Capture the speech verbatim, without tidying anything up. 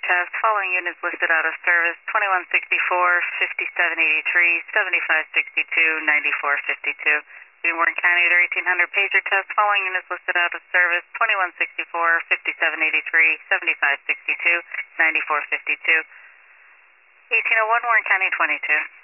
test. Following units listed out of service: twenty-one sixty-four, fifty-seven eighty-three, seventy-five sixty-two, ninety-four fifty-two. Warren County to eighteen hundred pager test. Following units listed out of service: twenty-one sixty-four, fifty-seven eighty-three, seventy-five sixty-two, ninety-four fifty-two. eighteen oh one Warren County twenty-two.